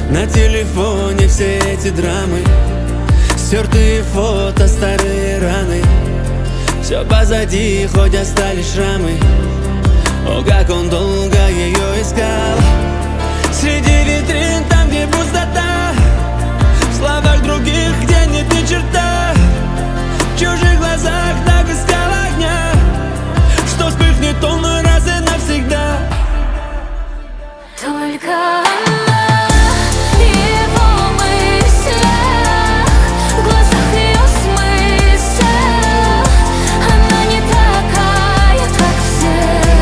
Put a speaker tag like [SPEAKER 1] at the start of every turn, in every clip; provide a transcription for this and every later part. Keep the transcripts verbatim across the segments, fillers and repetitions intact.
[SPEAKER 1] На телефоне все эти драмы, стертые фото, старые раны. Все позади, хоть остались шрамы. О, как он долго ее искал. Среди витрин, там, где пустота, в словах других, где нет ни черта. В чужих глазах так искал огня, что вспыхнет он раз и навсегда.
[SPEAKER 2] Только она, его мыслях, в глазах ее смысл. Она не такая, как все.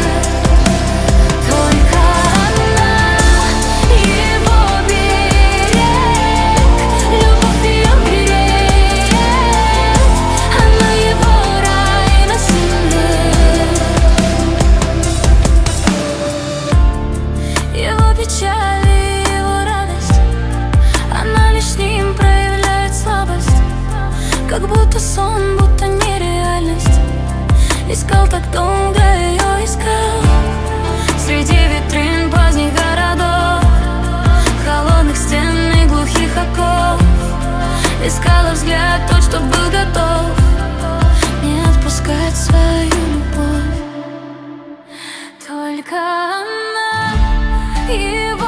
[SPEAKER 2] Только она, его берег, любовь ее греет. Она его рай на земле. Его печаль и его радость, она лишь с ним проявляет слабость. Как будто сон, будто нереальность. Искал так долго, ее искал. Среди витрин поздних городов, холодных стен и глухих оков. Искала взгляд тот, что был готов не отпускать свою любовь. Только она, его